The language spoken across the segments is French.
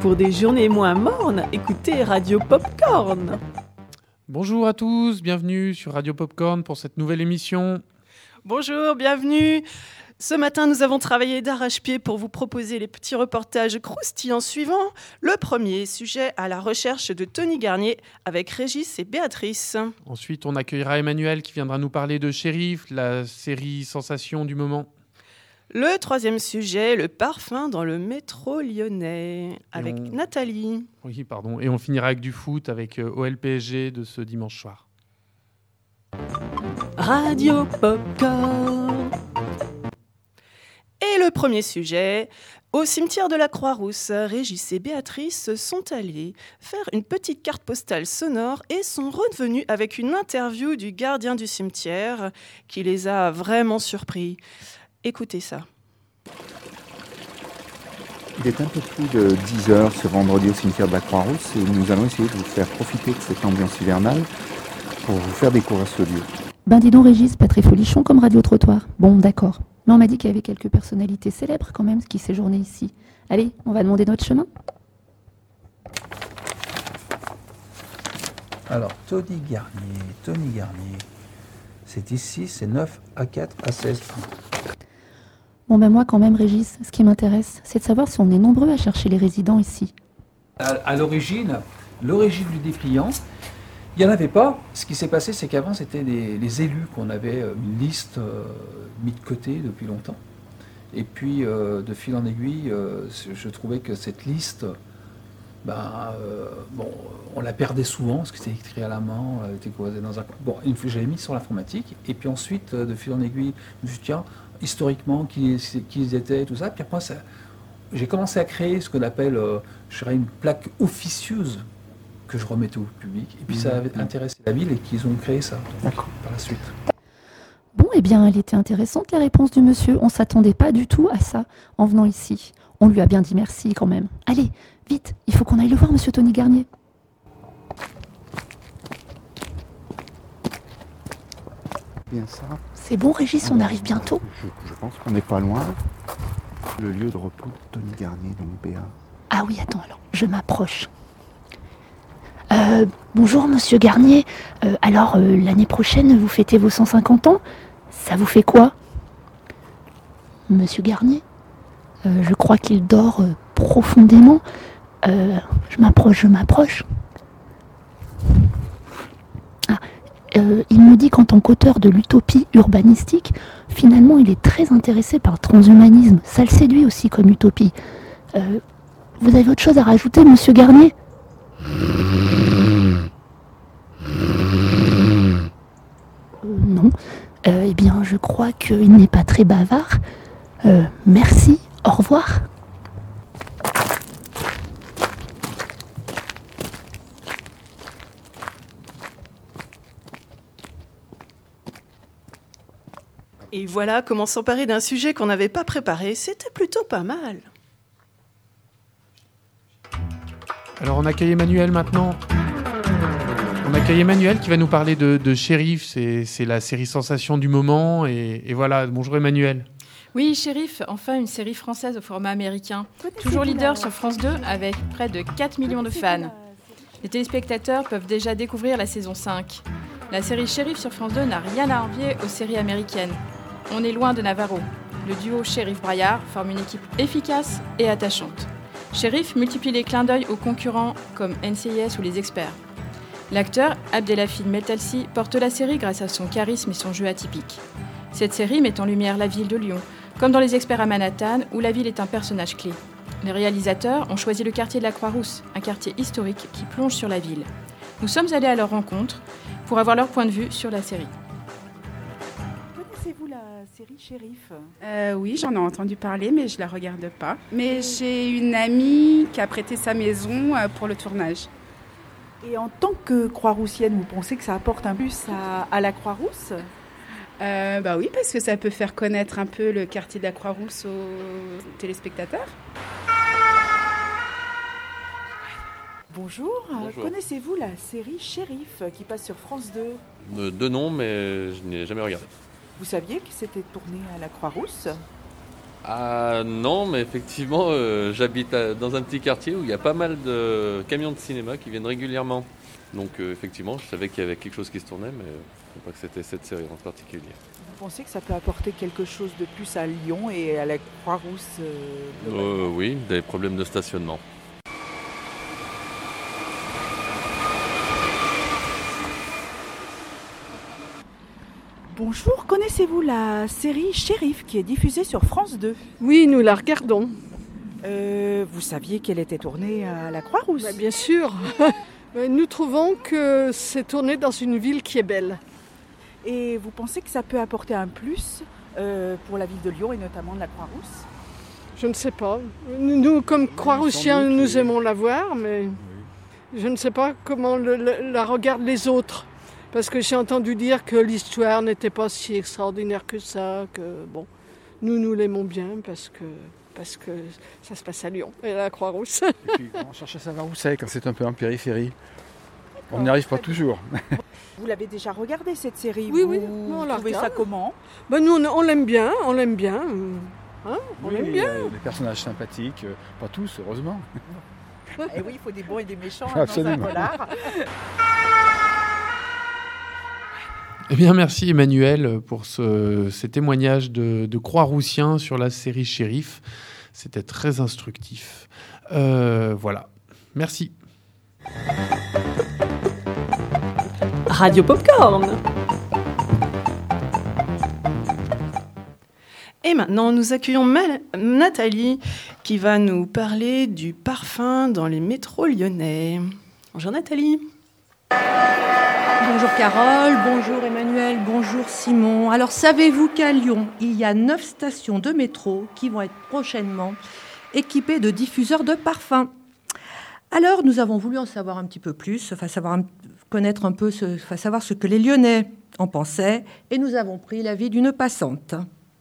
Pour des journées moins mornes, écoutez Radio Popcorn. Bonjour à tous, bienvenue sur Radio Popcorn pour cette nouvelle émission. Bonjour, bienvenue. Ce matin, nous avons travaillé d'arrache-pied pour vous proposer les petits reportages croustillants suivants. Le premier, sujet à la recherche de Tony Garnier avec Régis et Béatrice. Ensuite, on accueillera Emmanuel qui viendra nous parler de Shérif, la série sensation du moment. Le troisième sujet, le parfum dans le métro lyonnais avec Nathalie. Oui, pardon. Et on finira avec du foot avec OL-PSG de ce dimanche soir. Radio Popcorn. Et le premier sujet, au cimetière de la Croix-Rousse, Régis et Béatrice sont allés faire une petite carte postale sonore et sont revenus avec une interview du gardien du cimetière qui les a vraiment surpris. Écoutez ça. Il est un peu plus de 10h ce vendredi au cimetière de la Croix-Rousse et nous allons essayer de vous faire profiter de cette ambiance hivernale pour vous faire découvrir ce lieu. Ben dis donc Régis, pas très folichon comme radio-trottoir. Bon, d'accord. Mais on m'a dit qu'il y avait quelques personnalités célèbres quand même qui séjournaient ici. Allez, on va demander notre chemin. Alors, Tony Garnier. C'est ici, c'est 9 A4 A16. Bon ben moi quand même Régis, ce qui m'intéresse, c'est de savoir si on est nombreux à chercher les résidents ici. À l'origine du dépliant, il n'y en avait pas. Ce qui s'est passé, c'est qu'avant, c'était les élus qu'on avait une liste mis de côté depuis longtemps. Et puis, de fil en aiguille, je trouvais que cette liste, on la perdait souvent, parce que c'était écrit à la main, elle était croisée dans un... Bon, une fois, j'avais mis sur l'informatique, et puis ensuite, de fil en aiguille, je me suis dit, tiens, historiquement, qui ils étaient, tout ça. Puis après, j'ai commencé à créer ce qu'on appelle, une plaque officieuse, que je remettais au public. Et puis ça avait intéressé la ville et qu'ils ont créé ça par la suite. Bon, eh bien, elle était intéressante la réponse du monsieur. On s'attendait pas du tout à ça en venant ici. On lui a bien dit merci quand même. Allez, vite, il faut qu'on aille le voir, monsieur Tony Garnier. Bien ça. C'est bon Régis, on arrive bientôt. Je pense qu'on n'est pas loin. Le lieu de repos de Tony Garnier, donc Béa. Ah oui, attends alors, je m'approche. Bonjour monsieur Garnier, l'année prochaine vous fêtez vos 150 ans, ça vous fait quoi? Monsieur Garnier, je crois qu'il dort profondément, je m'approche. Il me dit qu'en tant qu'auteur de l'utopie urbanistique, finalement il est très intéressé par le transhumanisme, ça le séduit aussi comme utopie. Vous avez autre chose à rajouter monsieur Garnier? Non. Eh bien, je crois qu'il n'est pas très bavard. Merci, au revoir. Et voilà comment s'emparer d'un sujet qu'on n'avait pas préparé. C'était plutôt pas mal. Alors on accueille Emmanuel maintenant. On accueille Emmanuel qui va nous parler de Shérif, c'est la série sensation du moment. Et voilà, bonjour Emmanuel. Oui, Shérif, enfin une série française au format américain. Toujours leader sur France 2 avec près de 4 millions de fans. Les téléspectateurs peuvent déjà découvrir la saison 5. La série Shérif sur France 2 n'a rien à envier aux séries américaines. On est loin de Navarro. Le duo Shérif-Braillard forme une équipe efficace et attachante. Shérif multiplie les clins d'œil aux concurrents comme NCIS ou Les Experts. L'acteur Abdelhafid Metalsi porte la série grâce à son charisme et son jeu atypique. Cette série met en lumière la ville de Lyon, comme dans Les Experts à Manhattan, où la ville est un personnage clé. Les réalisateurs ont choisi le quartier de la Croix-Rousse, un quartier historique qui plonge sur la ville. Nous sommes allés à leur rencontre pour avoir leur point de vue sur la série. Connaissez-vous la série Shérif ? Oui, j'en ai entendu parler, mais je la regarde pas. Mais j'ai une amie qui a prêté sa maison pour le tournage. Et en tant que Croix-Roussienne, vous pensez que ça apporte un plus à la Croix-Rousse ? Oui, parce que ça peut faire connaître un peu le quartier de la Croix-Rousse aux téléspectateurs. Bonjour. Connaissez-vous la série Shérif qui passe sur France 2 ? De nom, mais je n'ai jamais regardé. Vous saviez que c'était tourné à la Croix-Rousse ? Ah non, mais effectivement, j'habite dans un petit quartier où il y a pas mal de camions de cinéma qui viennent régulièrement. Donc effectivement, je savais qu'il y avait quelque chose qui se tournait, mais je ne savais pas que c'était cette série en particulier. Vous pensez que ça peut apporter quelque chose de plus à Lyon et à la Croix-Rousse Oui, des problèmes de stationnement. Bonjour, connaissez-vous la série Shérif qui est diffusée sur France 2 ? Oui, nous la regardons. Vous saviez qu'elle était tournée à la Croix-Rousse ? Bien sûr. Nous trouvons que c'est tourné dans une ville qui est belle. Et vous pensez que ça peut apporter un plus pour la ville de Lyon et notamment de la Croix-Rousse ? Je ne sais pas. Nous, comme Croix-Roussiens, nous aimons la voir, mais je ne sais pas comment la regardent les autres. Parce que j'ai entendu dire que l'histoire n'était pas si extraordinaire que ça, que bon, nous l'aimons bien parce que ça se passe à Lyon et à la Croix-Rousse. Et puis on cherche à savoir où c'est quand c'est un peu en périphérie. On n'y arrive pas toujours. Vous l'avez déjà regardé cette série ? Oui, vous trouvez ça comment ? Nous on l'aime bien, on l'aime bien. Hein, on oui, l'aime bien. Des personnages sympathiques, pas tous heureusement. Et oui, il faut des bons et des méchants Absolument. dans un polar. Eh bien, merci Emmanuel pour ces témoignages de Croix-Roussien sur la série Shérif. C'était très instructif. Voilà. Merci. Radio Popcorn. Et maintenant, nous accueillons Nathalie qui va nous parler du parfum dans les métros lyonnais. Bonjour Nathalie. Bonjour Carole, bonjour Emmanuel, bonjour Simon. Alors savez-vous qu'à Lyon, il y a 9 stations de métro qui vont être prochainement équipées de diffuseurs de parfums. Alors nous avons voulu en savoir un petit peu plus, connaître un peu, savoir ce que les Lyonnais en pensaient, et nous avons pris l'avis d'une passante.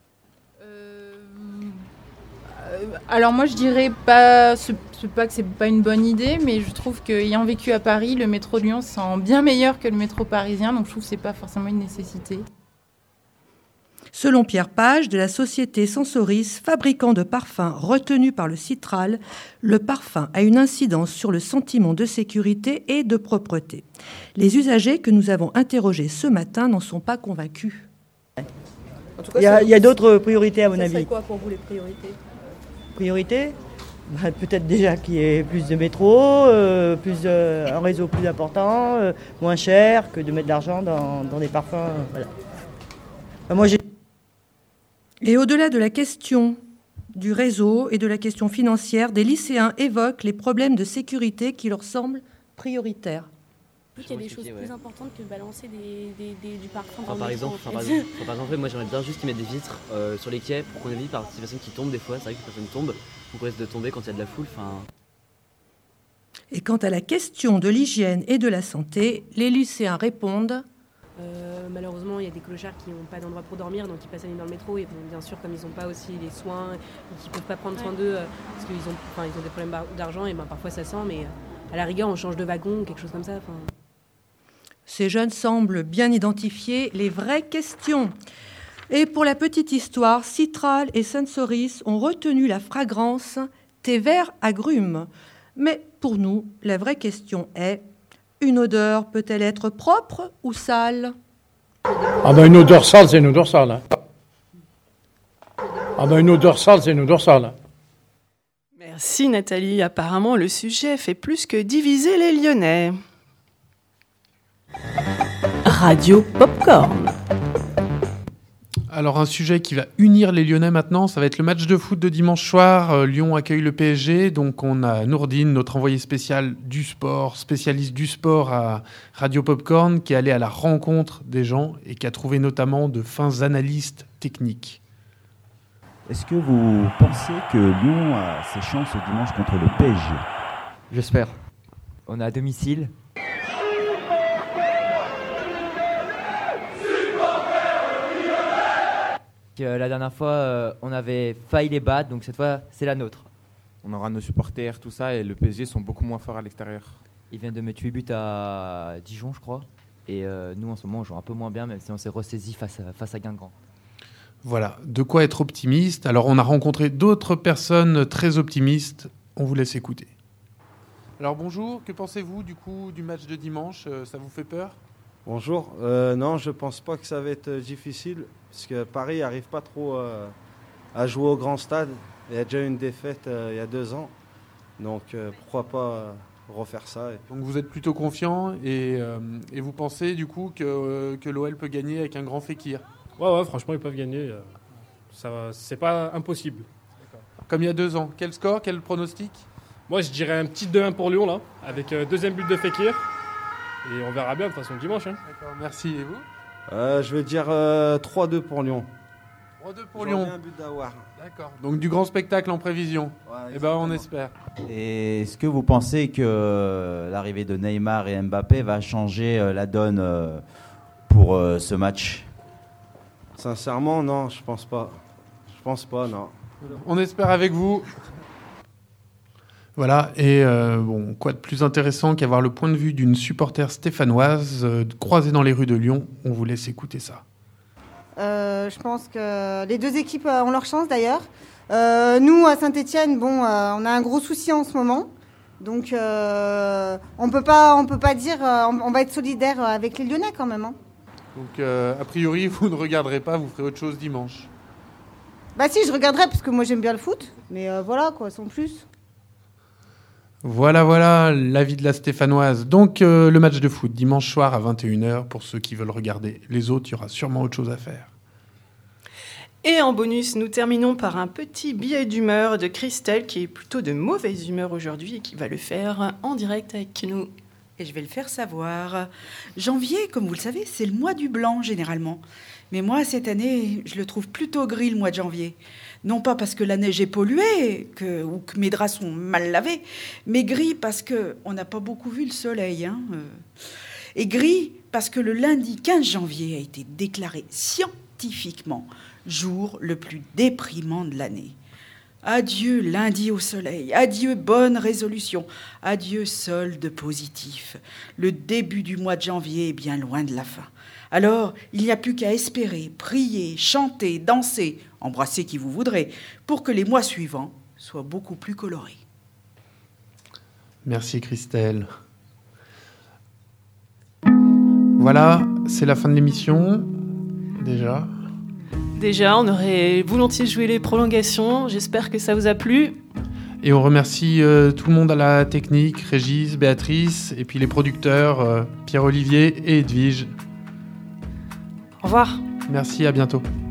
Alors moi je dirais pas que c'est pas une bonne idée, mais je trouve qu'ayant vécu à Paris, le métro de Lyon sent bien meilleur que le métro parisien, donc je trouve que c'est pas forcément une nécessité. Selon Pierre Page de la société Sensoris, fabricant de parfums retenu par le Citral, le parfum a une incidence sur le sentiment de sécurité et de propreté. Les usagers que nous avons interrogés ce matin n'en sont pas convaincus. En tout cas, il y a d'autres priorités à mon avis. Ça serait quoi pour vous les priorités ? Priorité, peut-être déjà qu'il y ait plus de métro, un réseau plus important, moins cher que de mettre de l'argent dans des parfums. Voilà. Et au-delà de la question du réseau et de la question financière, des lycéens évoquent les problèmes de sécurité qui leur semblent prioritaires. Il y a des choses plus importantes que balancer du parfum dans par exemple, moi j'aimerais bien juste qu'ils mettent des vitres sur les quais pour qu'on évite par ces personnes qui tombent des fois. C'est vrai que les personnes tombent, on risque de tomber quand il y a de la foule. Et quant à la question de l'hygiène et de la santé, les lycéens répondent malheureusement, il y a des clochards qui n'ont pas d'endroit pour dormir, donc ils passent la nuit dans le métro. Et bon, bien sûr, comme ils n'ont pas aussi les soins, et qu'ils ne peuvent pas prendre soin d'eux parce qu'ils ont des problèmes d'argent, et parfois ça sent, mais à la rigueur, on change de wagon ou quelque chose comme ça. Ces jeunes semblent bien identifier les vraies questions. Et pour la petite histoire, Citral et Sensoris ont retenu la fragrance thé vert agrumes. Mais pour nous, la vraie question est, une odeur peut-elle être propre ou sale ? Une odeur sale, c'est une odeur sale. Une odeur sale, c'est une odeur sale. Merci Nathalie. Apparemment, le sujet fait plus que diviser les Lyonnais. Radio Popcorn. Alors un sujet qui va unir les Lyonnais maintenant, ça va être le match de foot de dimanche soir. Lyon accueille le PSG, donc on a Nourdine, notre envoyé spécial du sport, spécialiste du sport à Radio Popcorn, qui est allé à la rencontre des gens et qui a trouvé notamment de fins analystes techniques. Est-ce que vous pensez que Lyon a ses chances dimanche contre le PSG ? J'espère. On est à domicile. La dernière fois, on avait failli les battre, donc cette fois, c'est la nôtre. On aura nos supporters, tout ça, et le PSG sont beaucoup moins forts à l'extérieur. Ils viennent de mettre 8 buts à Dijon, je crois. Et nous, en ce moment, on joue un peu moins bien, même si on s'est ressaisi face à Guingamp. Voilà, de quoi être optimiste. Alors on a rencontré d'autres personnes très optimistes. On vous laisse écouter. Alors bonjour, que pensez-vous du coup du match de dimanche ? Ça vous fait peur ? Bonjour, non, je pense pas que ça va être difficile, parce que Paris n'arrive pas trop à jouer au grand stade. Il y a déjà eu une défaite il y a 2 ans, donc pourquoi pas refaire ça. Donc vous êtes plutôt confiant et vous pensez du coup que l'OL peut gagner avec un grand Fekir ? Ouais, franchement ils peuvent gagner, c'est pas impossible. Comme il y a 2 ans, quel score, quel pronostic ? Moi je dirais un petit 2-1 pour Lyon là, avec deuxième but de Fekir. Et on verra bien de toute façon dimanche. D'accord, merci. Et vous ? Je vais dire 3-2 pour Lyon. 3-2 pour Lyon. Un but d'Aouar. D'accord. Donc du grand spectacle en prévision. Ouais, on espère. Et est-ce que vous pensez que l'arrivée de Neymar et Mbappé va changer la donne pour ce match ? Sincèrement, non, je pense pas. Non. On espère avec vous. Voilà, et quoi de plus intéressant qu'avoir le point de vue d'une supporter stéphanoise croisée dans les rues de Lyon. On vous laisse écouter ça. Je pense que les 2 équipes ont leur chance d'ailleurs. Nous, à Saint-Etienne, on a un gros souci en ce moment. Donc, on peut pas dire... on va être solidaire avec les Lyonnais quand même. Hein. Donc, a priori, vous ne regarderez pas, vous ferez autre chose dimanche. Bah si, je regarderai, parce que moi j'aime bien le foot. Mais voilà, quoi, sans plus. Voilà l'avis de la Stéphanoise. Donc le match de foot dimanche soir à 21h pour ceux qui veulent regarder. Les autres, il y aura sûrement autre chose à faire. Et en bonus, nous terminons par un petit billet d'humeur de Christelle qui est plutôt de mauvaise humeur aujourd'hui et qui va le faire en direct avec nous. Et je vais le faire savoir. Janvier, comme vous le savez, c'est le mois du blanc généralement. Mais moi, cette année, je le trouve plutôt gris le mois de janvier. Non pas parce que la neige est polluée ou que mes draps sont mal lavés, mais gris parce qu'on n'a pas beaucoup vu le soleil. Et gris parce que le lundi 15 janvier a été déclaré scientifiquement jour le plus déprimant de l'année. Adieu lundi au soleil, adieu bonne résolution, adieu solde positif. Le début du mois de janvier est bien loin de la fin. Alors, il n'y a plus qu'à espérer, prier, chanter, danser, embrasser qui vous voudrez, pour que les mois suivants soient beaucoup plus colorés. Merci Christelle. Voilà, c'est la fin de l'émission, déjà. On aurait volontiers joué les prolongations, j'espère que ça vous a plu. Et on remercie tout le monde à la technique, Régis, Béatrice, et puis les producteurs, Pierre-Olivier et Edwige. Au revoir. Merci, à bientôt.